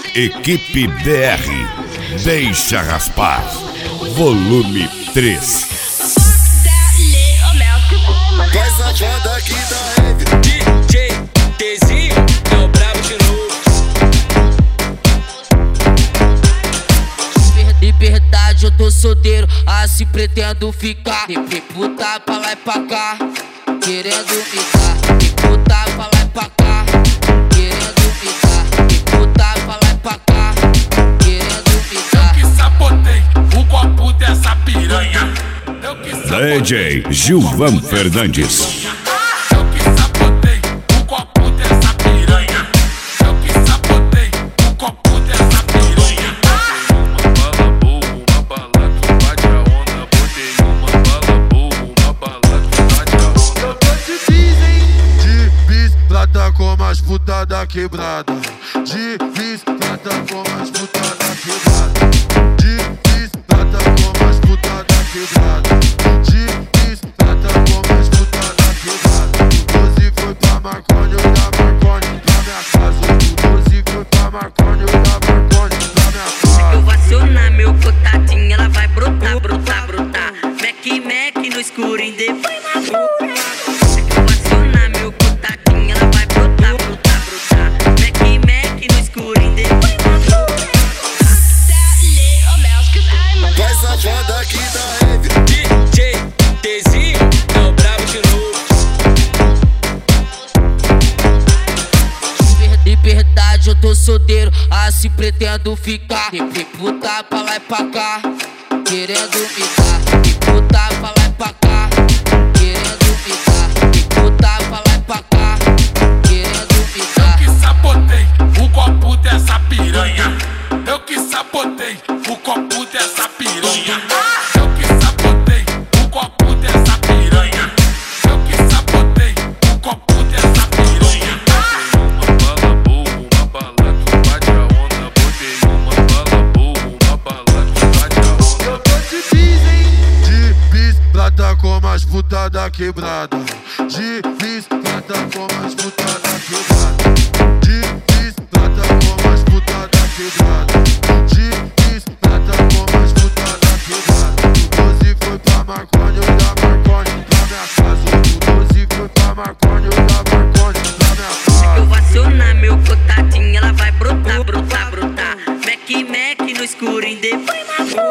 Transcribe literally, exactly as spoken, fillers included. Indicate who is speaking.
Speaker 1: Equipe B R, deixa raspar, volume três.
Speaker 2: Vai safada aqui da Heavy.
Speaker 3: D J Tezinho é o brabo de novo.
Speaker 4: Liberdade, eu tô solteiro, assim pretendo ficar. E puta pra lá e pra cá, querendo me dar. E puta pra lá e pra cá, querendo me dar. E puta pra lá e pra cá, querendo me dar.
Speaker 5: Eu que sabotei o copo dessa piranha. Eu que
Speaker 1: D J Gilvan Fernandes.
Speaker 5: Eu que sabotei o copo dessa piranha. Eu que sabotei o copo dessa piranha.
Speaker 6: Uma bala boa, uma bala que bate a onda. Botei uma bala boa, uma bala que bate a onda.
Speaker 2: Eu tô de bis, hein? De bis, prata como as putas da quebrada. De bis, prata como as putas da quebrada. De bis, prata como as putas da quebrada. De bis, prata como as putas da quebrada. O doze foi pra maconha, eu da maconha pra minha casa. O doze foi pra maconha, eu da maconha pra minha casa.
Speaker 7: Eu vou acionar meu contatinho, ela vai brotar, brotar, brotar. Mac, Mac no escurinho, depois na pura. Eu vou acionar meu contatinho, ela vai brotar, brotar, brotar. Mac, Mac no escurinho, depois na pura.
Speaker 2: Vai safada aqui da Heavy.
Speaker 3: D J Tezinho é o brabo de novo.
Speaker 4: Liberdade, eu tô solteiro, assim pretendo ficar. E puta pra lá e pra cá, querendo me dar. E puta pra lá e pra cá, querendo me dar. E puta pra lá e pra cá, querendo me
Speaker 5: Eu
Speaker 4: dar.
Speaker 5: que sabotei o copo dessa piranha. Eu que sabotei o copo dessa piranha. Eu que sabotei o copo dessa piranha. Eu que sabotei o copo dessa piranha.
Speaker 6: Uma bala boa, uma bala que bate a onda. Botei uma bala boa, uma bala que bate a onda.
Speaker 2: Eu tô de bis, hein? De bis, prata como as putas da quebrada. De bis, prata como as putas da quebrada. De bis, prata como as putas da quebrada. De bis, prata como as putas da quebrada. O doze foi pra maconha, eu da maconha pra minha casa. O doze foi pra maconha, eu da maconha pra minha casa.
Speaker 7: Eu vou acionar meu contatinho, ela vai brotar, brotar, brotar. Mac, Mac no escurinho, depois na pura.